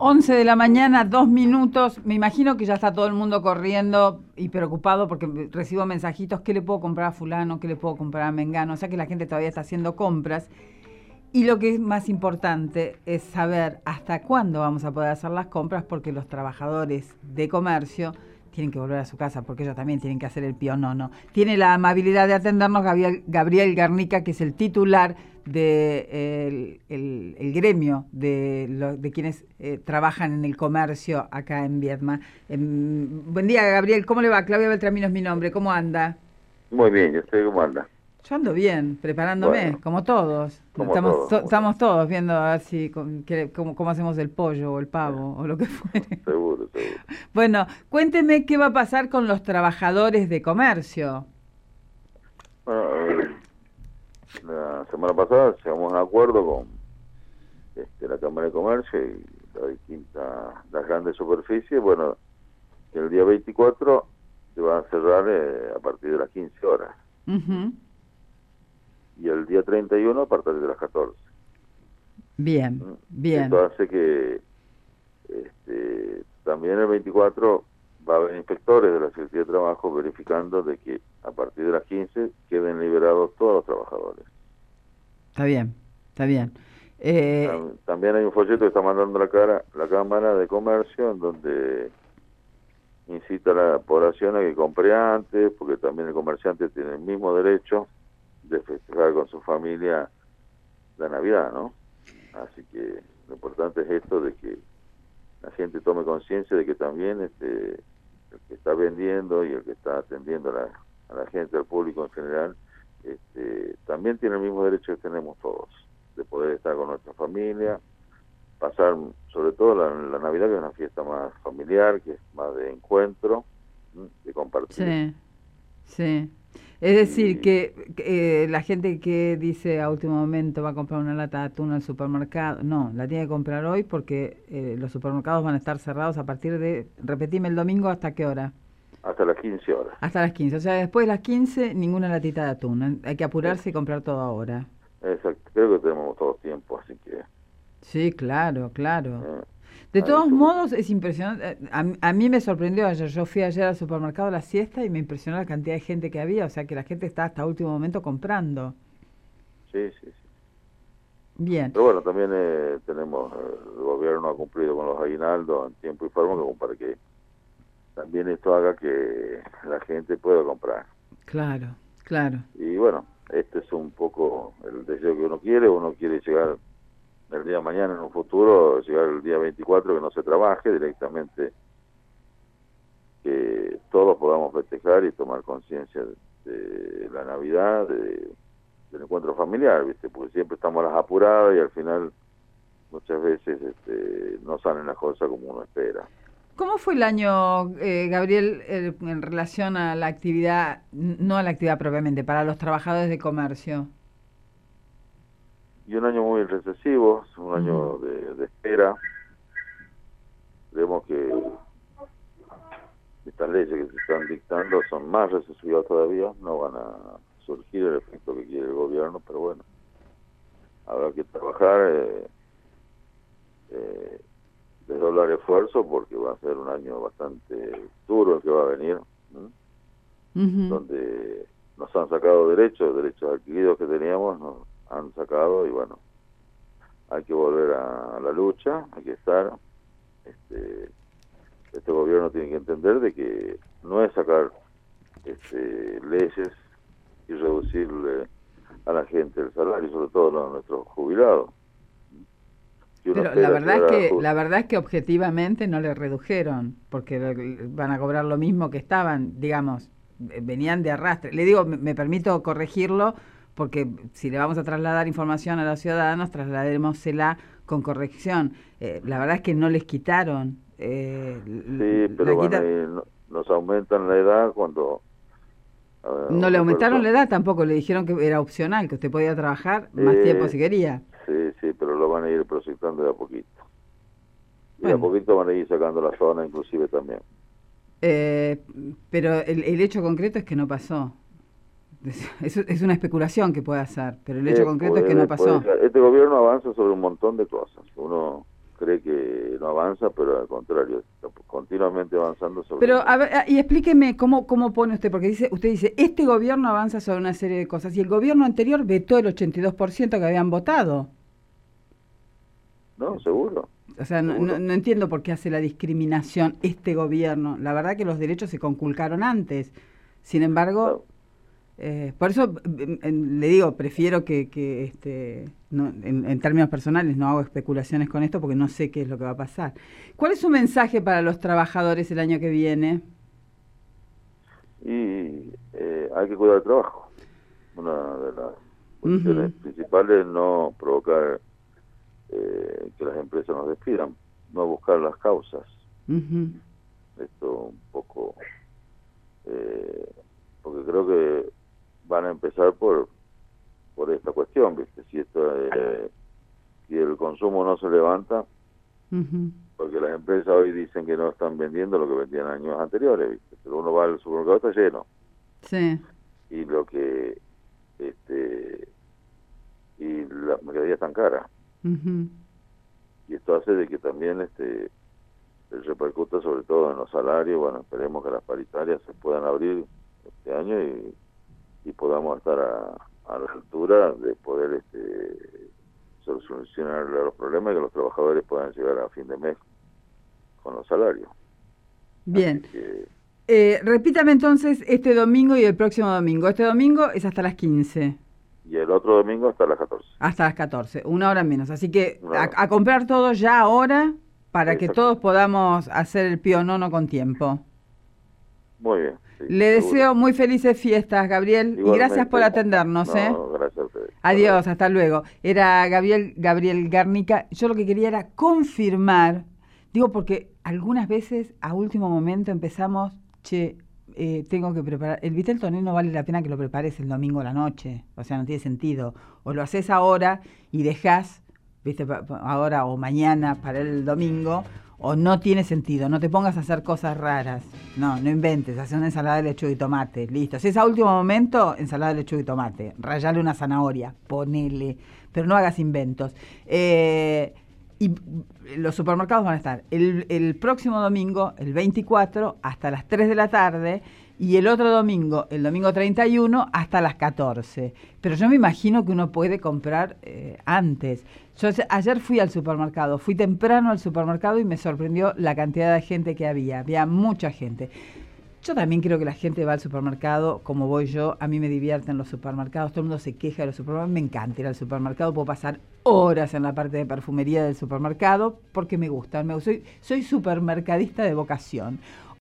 11 de la mañana, 2 minutos. Me imagino que ya está todo el mundo corriendo y preocupado porque recibo mensajitos, ¿qué le puedo comprar a fulano? ¿Qué le puedo comprar a Mengano? O sea que la gente todavía está haciendo compras. Y lo que es más importante es saber hasta cuándo vamos a poder hacer las compras, porque los trabajadores de comercio tienen que volver a su casa, porque ellos también tienen que hacer el pionono. Tiene la amabilidad de atendernos Gabriel Garnica, que es el titular de el gremio de quienes trabajan en el comercio acá en Viedma. Buen día, Gabriel. ¿Cómo le va? Claudia Beltramino es mi nombre. ¿Cómo anda? Muy bien, yo estoy como anda. Yo ando bien, preparándome, Bueno, como todos. como todos, como todos. Estamos todos viendo a ver si cómo hacemos el pollo o el pavo o lo que fuere. Seguro, seguro. Bueno, cuénteme qué va a pasar con los trabajadores de comercio. Bueno, la semana pasada llegamos a un acuerdo con la Cámara de Comercio y las grandes superficies. Bueno, que el día 24 se van a cerrar a partir de las 15 horas Ujú. y el día 31 a partir de las 14. Bien, ¿Mm? bien. Esto hace que también el 24 va a haber inspectores de la Secretaría de Trabajo verificando de que a partir de las 15 queden liberados todos los trabajadores. Está bien, está bien. También hay un folleto que está mandando la Cámara de Comercio, en donde incita a la población a que compre antes, porque también el comerciante tiene el mismo derecho de festejar con su familia la Navidad, ¿no? Así que lo importante es esto de que la gente tome conciencia de que también el que está vendiendo y el que está atendiendo a la gente, al público en general, también tiene el mismo derecho que tenemos todos, de poder estar con nuestra familia, pasar sobre todo la Navidad, que es una fiesta más familiar, que es más de encuentro, de compartir. Sí, sí. Es decir, Y que la gente que dice a último momento va a comprar una lata de atún al supermercado, no, la tiene que comprar hoy porque los supermercados van a estar cerrados a partir de, repetime, el domingo, ¿hasta qué hora? hasta las 15 horas. Hasta las 15. O sea, después de las 15, ninguna latita de atún. Hay que apurarse y comprar todo ahora. Exacto, creo que tenemos todo tiempo, así que Sí, claro, claro. eh, De ahí todos sobre. modos, es impresionante. A mí me sorprendió ayer. Yo fui ayer al supermercado a la siesta y me impresionó la cantidad de gente que había. O sea, que la gente está hasta último momento comprando. Sí, sí, sí. Bien. Pero bueno, también tenemos, el gobierno ha cumplido con los aguinaldos en tiempo y forma, como para que también esto haga que la gente pueda comprar. Claro, claro. Y bueno, este es un poco el deseo que uno quiere llegar el día de mañana, en un futuro, llegar el día 24 que no se trabaje, directamente que todos podamos festejar y tomar conciencia de la Navidad, del encuentro familiar, ¿viste? Porque siempre estamos a las apuradas y al final muchas veces no salen las cosas como uno espera. ¿Cómo fue el año, Gabriel, en relación a la actividad, no a la actividad propiamente, para los trabajadores de comercio? Y un año muy recesivo, un Ujú. año de espera. Creemos que estas leyes que se están dictando son más recesivas todavía, no van a surgir el efecto que quiere el gobierno, pero bueno, habrá que trabajar, eh, desdoblar esfuerzo, porque va a ser un año bastante duro el que va a venir, ¿no? Ujú. Donde nos han sacado derechos adquiridos que teníamos, nos han sacado y bueno, hay que volver a la lucha, hay que estar. Este, este gobierno tiene que entender de que no es sacar leyes y reducirle a la gente el salario, sobre todo a nuestros jubilados, que uno Pero espera llegar a la verdad es que objetivamente no le redujeron, porque van a cobrar lo mismo que estaban, digamos, venían de arrastre. Le digo, me permito corregirlo, porque si le vamos a trasladar información a los ciudadanos, trasladémosela con corrección. La verdad es que no les quitaron, sí, la pero van a quita, ir, nos aumentan la edad cuando no le una aumentaron persona, la edad tampoco, le dijeron que era opcional, que usted podía trabajar más tiempo eh, si quería. sí, sí, pero lo van a ir proyectando de a poquito. Y de a Bueno. poquito van a ir sacando la zona inclusive también. Eh, pero el hecho concreto es que no pasó. Es una especulación que puede hacer, pero el hecho concreto es que no pasó. Este gobierno avanza sobre un montón de cosas. Uno cree que no avanza, pero al contrario, está continuamente avanzando sobre... Pero, a ver, y explíqueme cómo pone usted, porque usted dice, este gobierno avanza sobre una serie de cosas, y el gobierno anterior vetó el 82% que habían votado. No, seguro. O sea, no entiendo por qué hace la discriminación este gobierno. La verdad que los derechos se conculcaron antes. Sin embargo, por eso le digo, prefiero que no, en términos personales, no hago especulaciones con esto porque no sé qué es lo que va a pasar. ¿Cuál es su mensaje para los trabajadores el año que viene? Y hay que cuidar el trabajo. Una de las cuestiones principales es no provocar que las empresas nos despidan, no buscar las causas. Esto un poco, porque creo que van a empezar por esta cuestión, ¿viste? Si si el consumo no se levanta, porque las empresas hoy dicen que no están vendiendo lo que vendían años anteriores, ¿viste? Pero uno va al supermercado, está lleno. Sí. Y y la mercadería es tan cara. Y esto hace de que también se repercuta sobre todo en los salarios. Bueno, esperemos que las paritarias se puedan abrir este año y podamos estar a la altura de poder solucionar los problemas y que los trabajadores puedan llegar a fin de mes con los salarios. Bien. Repítame entonces este domingo y el próximo domingo. Este domingo es hasta las 15. Y el otro domingo hasta las 14. Hasta las 14, una hora menos. Así que a comprar todo ya ahora para que todos podamos hacer el pionono con tiempo. Muy bien. Sí, Le deseo muy felices fiestas, Gabriel, igualmente, y gracias por atendernos. Gracias a ustedes. Adiós, hasta luego. Era Gabriel Garnica. Yo lo que quería era confirmar, digo porque algunas veces a último momento empezamos, tengo que preparar, el vitel toné no vale la pena que lo prepares el domingo a la noche, o sea, no tiene sentido, o lo haces ahora y dejás, viste, ahora o mañana para el domingo, o no tiene sentido, no te pongas a hacer cosas raras, no inventes, haces una ensalada de lechuga y tomate, listo, si es a último momento, ensalada de lechuga y tomate, rayale una zanahoria, ponele, pero no hagas inventos. Y los supermercados van a estar el próximo domingo, el 24, hasta las 3 de la tarde, y el otro domingo, el domingo 31, hasta las 14. Pero yo me imagino que uno puede comprar antes. Yo ayer fui al supermercado, fui temprano al supermercado y me sorprendió la cantidad de gente que había mucha gente. Yo también creo que la gente va al supermercado, como voy yo, a mí me divierten los supermercados, todo el mundo se queja de los supermercados, me encanta ir al supermercado, puedo pasar horas en la parte de perfumería del supermercado porque me gustan, soy supermercadista de vocación.